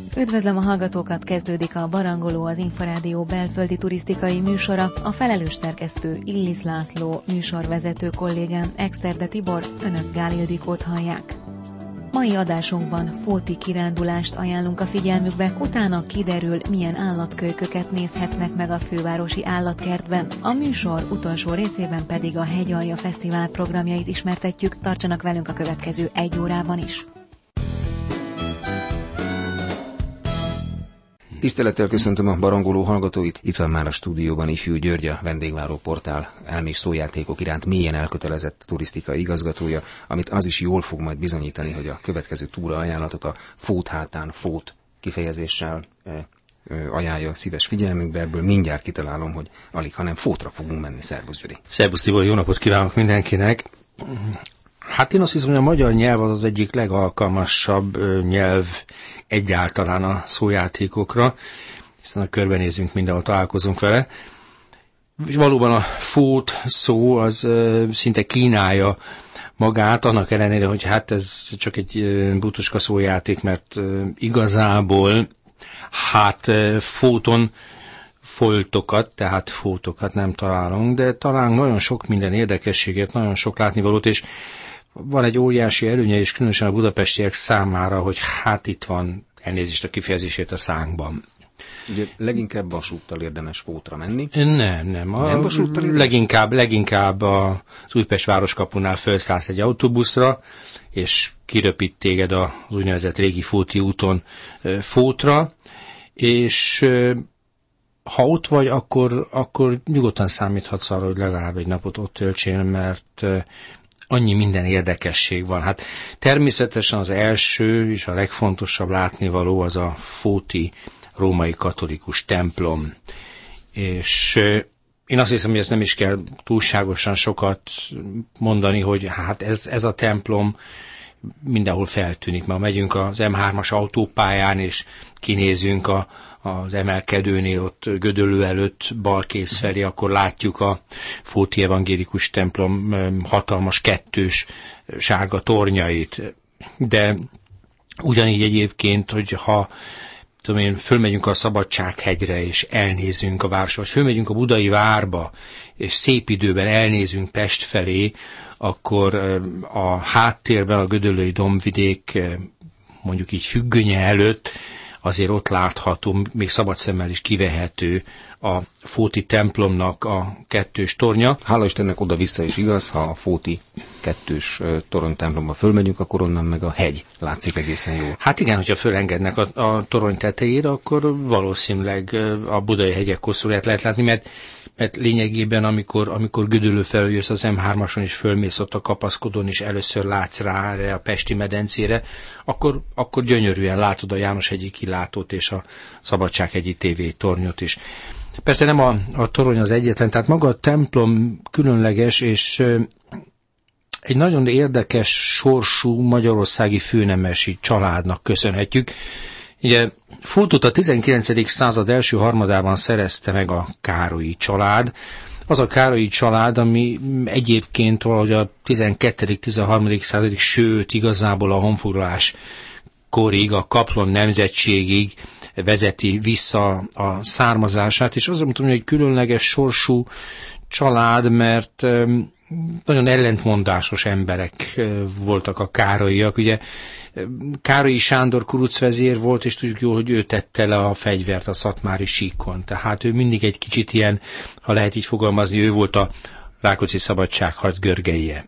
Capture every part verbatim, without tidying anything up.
Üdvözlöm a hallgatókat, kezdődik a Barangoló, az Inforádió belföldi turisztikai műsora. A felelős szerkesztő Illis László, műsorvezető kollégám Exterde Tibor, önök Gál Ildikót hallják. Mai adásunkban fóti kirándulást ajánlunk a figyelmükbe, utána kiderül, milyen állatkölyköket nézhetnek meg a fővárosi állatkertben. A műsor utolsó részében pedig a Hegyalja Fesztivál programjait ismertetjük, tartsanak velünk a következő egy órában is. Tisztelettel köszöntöm a Barangoló hallgatóit. Itt van már a stúdióban Ifjú György, a Vendégváró Portál elm- és szójátékok iránt mélyen elkötelezett turisztikai igazgatója, amit az is jól fog majd bizonyítani, hogy a következő túra ajánlatot a fót hátán fót kifejezéssel e, e, ajánlja szíves figyelmünkbe. Ebből mindjárt kitalálom, hogy alig, hanem fótra fogunk menni. Szervusz, Gyuri! Szervusz, Tibor, jó napot kívánok mindenkinek! Hát én azt hiszem, hogy a magyar nyelv az az egyik legalkalmasabb nyelv egyáltalán a szójátékokra, hiszen a körbenézünk, mindenhol találkozunk vele. És valóban a fót szó az szinte kínálja magát, annak ellenére, hogy hát ez csak egy butuska szójáték, mert igazából hát fóton foltokat, tehát fótokat nem találunk, de találunk nagyon sok minden érdekességet, nagyon sok látnivalót, és van egy óriási előnye, és különösen a budapestiek számára, hogy hát itt van, elnézést a kifejezését, a szánkban. Ugye leginkább vasúttal érdemes fótra menni? Nem, nem. A nem vasúttal érdemes? Leginkább, leginkább az Újpest városkapunál felszállsz egy autóbuszra, és kiröpít téged az úgynevezett régi fóti úton fótra, és ha ott vagy, akkor, akkor nyugodtan számíthatsz arra, hogy legalább egy napot ott töltsél, mert annyi minden érdekesség van. Hát természetesen az első és a legfontosabb látnivaló az a fóti római katolikus templom. És én azt hiszem, hogy ezt nem is kell túlságosan sokat mondani, hogy hát ez, ez a templom mindenhol feltűnik. Ma megyünk az em hármas autópályán, és kinézünk a az emelkedőnél, ott Gödöllő előtt balkész felé, akkor látjuk a fóti evangélikus templom hatalmas kettős sárga tornyait. De ugyanígy egyébként, hogy ha tudom én, fölmegyünk a Szabadsághegyre, és elnézünk a városba, vagy fölmegyünk a Budai várba, és szép időben elnézünk Pest felé, akkor a háttérben a gödöllői dombvidék, mondjuk így függönye előtt, azért ott látható, még szabad szemmel is kivehető a fóti templomnak a kettős tornya. Hála Istennek oda-vissza is igaz, ha a fóti kettős torony templomba fölmegyünk, akkor onnan meg a hegy látszik egészen jól. Hát igen, hogyha fölengednek a, a torony tetejére, akkor valószínűleg a budai hegyek koszorúját lehet látni, mert, mert lényegében, amikor, amikor Gödöllő felől jössz az em hármason, és fölmész ott a kapaszkodón, és először látsz rá erre a pesti medencére, akkor, akkor gyönyörűen látod a Jánoshegyi kilátót és a Szabadsághegyi tévétornyot is. Persze nem a, a torony az egyetlen, tehát maga a templom különleges, és egy nagyon érdekes sorsú magyarországi főnemesi családnak köszönhetjük. Ugye Fótot a tizenkilencedik század első harmadában szerezte meg a Károlyi család. Az a Károlyi család, ami egyébként valahogy a tizenkettedik-tizenharmadik századig, sőt igazából a honfoglalás korig, a Kaplon nemzetségig vezeti vissza a származását, és azt mondom, hogy egy különleges sorsú család, mert nagyon ellentmondásos emberek voltak a Károlyiak. Ugye Károlyi Sándor kurucvezér volt, és tudjuk jól, hogy ő tette le a fegyvert a szatmári síkon. Tehát ő mindig egy kicsit ilyen, ha lehet így fogalmazni, ő volt a Rákóczi szabadságharc görgeije.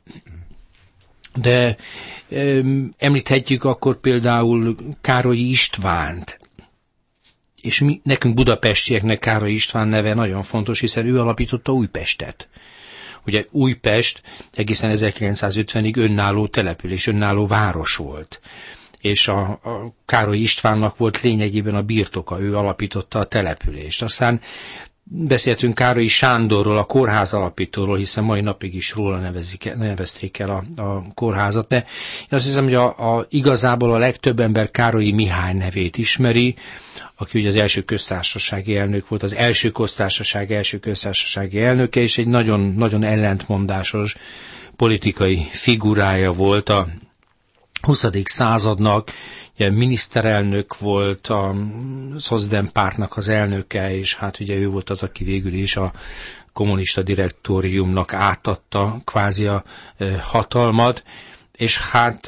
De említhetjük akkor például Károlyi Istvánt, és mi, nekünk budapestieknek Károlyi István neve nagyon fontos, hiszen ő alapította Újpestet. Ugye Újpest egészen ezerkilencszázötvenig önálló település, önálló város volt. És a, a Károlyi Istvánnak volt lényegében a birtoka, ő alapította a települést. Aztán beszéltünk Károlyi Sándorról, a kórház alapítóról, hiszen mai napig is róla nevezik, nevezték el a, a kórházat. De én azt hiszem, hogy a, a, igazából a legtöbb ember Károlyi Mihály nevét ismeri, aki ugye az első köztársasági elnök volt, az első köztársaság első köztársasági elnöke, és egy nagyon, nagyon ellentmondásos politikai figurája volt a huszadik századnak, ugye miniszterelnök volt, a Szocdem pártnak az elnöke, és hát ugye ő volt az, aki végül is a kommunista direktóriumnak átadta kvázi a hatalmat, és hát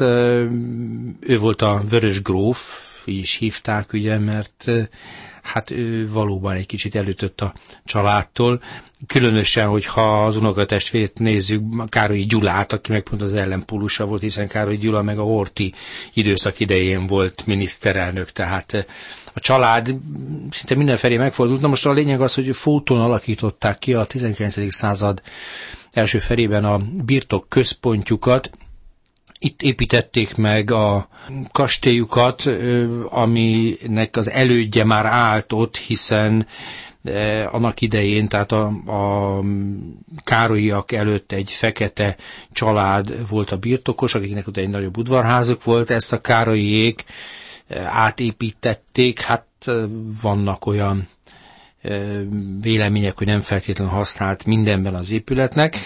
ő volt a Vörös gróf, így is hívták, ugye, mert hát ő valóban egy kicsit elütött a családtól. Különösen, hogyha az unokatestvérét nézzük, Károlyi Gyulát, aki meg pont az ellenpólusa volt, hiszen Károlyi Gyula meg a Horthy időszak idején volt miniszterelnök, tehát a család szinte mindenfelé megfordult. Na most a lényeg az, hogy Fóton alakították ki a tizenkilencedik század első felében a birtok központjukat. Itt építették meg a kastélyukat, aminek az elődje már állt ott, hiszen annak idején, tehát a, a Károlyiak előtt egy fekete család volt a birtokos, akiknek utána egy nagyobb udvarházuk volt, ezt a Károlyiék átépítették. Hát vannak olyan vélemények, hogy nem feltétlenül használt mindenben az épületnek,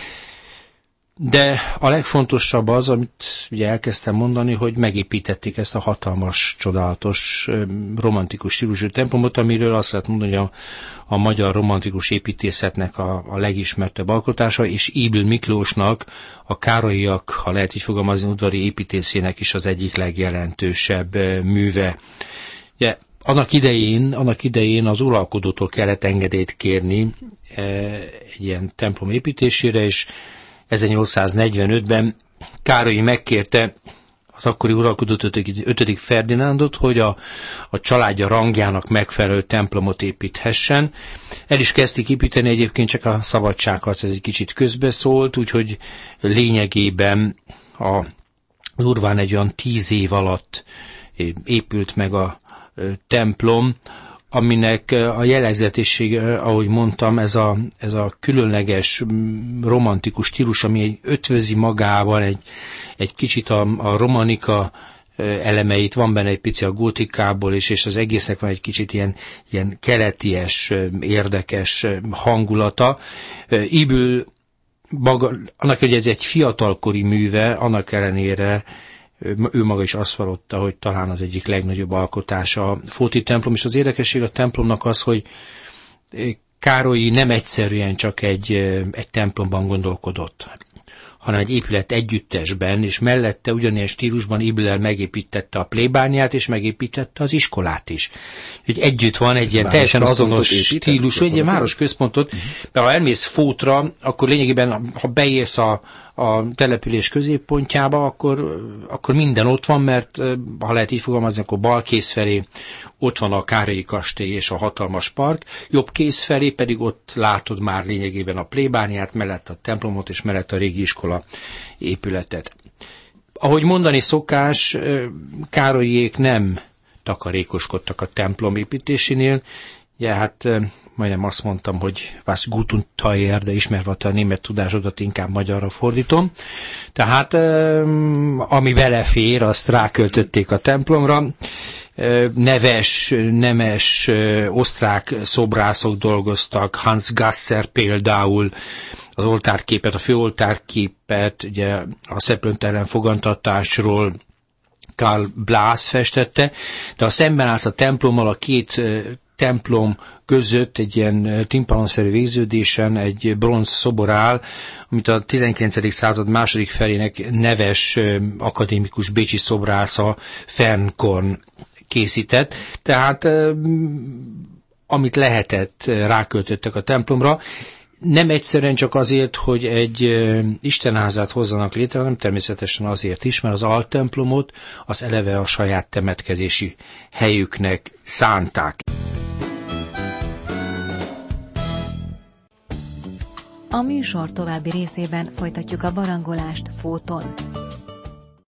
de a legfontosabb az, amit ugye elkezdtem mondani, hogy megépítették ezt a hatalmas, csodálatos, romantikus stílusú templomot, amiről azt lehet mondani, hogy a, a magyar romantikus építészetnek a, a legismertebb alkotása, és Ybl Miklósnak a Károlyiak, ha lehet így fogalmazni, udvari építészének is az egyik legjelentősebb műve. Ugye, annak idején, annak idején az uralkodótól kellett engedélyt kérni egy ilyen templom építésére, és ezernyolcszáznegyvenötben Károlyi megkérte az akkori uralkodót, ötödik Ferdinándot, hogy a, a családja rangjának megfelelő templomot építhessen. El is kezdték építeni, egyébként csak a szabadságharc ez egy kicsit közbeszólt, úgyhogy lényegében a durván egy olyan tíz év alatt épült meg a templom, aminek a jellegzetessége, ahogy mondtam, ez a, ez a különleges romantikus stílus, ami egy ötvözi magával egy, egy kicsit a, a romanika elemeit, van benne egy pici a gótikából is, és az egésznek van egy kicsit ilyen, ilyen keleties, érdekes hangulata. Ybl maga, annak, hogy ez egy fiatalkori műve, annak ellenére ő maga is azt vallotta, hogy talán az egyik legnagyobb alkotása a Fóti templom, és az érdekesség a templomnak az, hogy Károlyi nem egyszerűen csak egy, egy templomban gondolkodott, hanem egy épület együttesben, és mellette ugyanilyen stílusban Ybl-el megépítette a plébániát, és megépítette az iskolát is. Úgyhogy együtt van egy ilyen teljesen azonos stílusú, egy ilyen városközpontot, mert ha elmész Fótra, akkor lényegében, ha beérsz a a település középpontjába, akkor, akkor minden ott van, mert ha lehet így fogalmazni, akkor bal kéz felé ott van a Károlyi kastély és a hatalmas park, jobb kéz felé pedig ott látod már lényegében a plébániát, mellett a templomot és mellett a régi iskola épületet. Ahogy mondani szokás, Károlyiék nem takarékoskodtak a templom építésénél. Ja, hát majdnem azt mondtam, hogy was gut und teuer, de ismerve a német tudásodat inkább magyarra fordítom. Tehát ami belefér, azt ráköltötték a templomra. Neves, nemes osztrák szobrászok dolgoztak, Hans Gasser például, az oltárképet, a főoltárképet, ugye a szeplőntelen fogantatásról Karl Blász festette, de ha szemben állsz a templommal, a két templom között egy ilyen timpanonszerű végződésen egy bronz szobor áll, amit a tizenkilencedik század második felének neves akadémikus bécsi szobrásza Fernkorn készített. Tehát amit lehetett, ráköltöttek a templomra. Nem egyszerűen csak azért, hogy egy istenházát hozzanak létre, hanem természetesen azért is, mert az altemplomot az eleve a saját temetkezési helyüknek szánták. A műsor további részében folytatjuk a barangolást Fóton.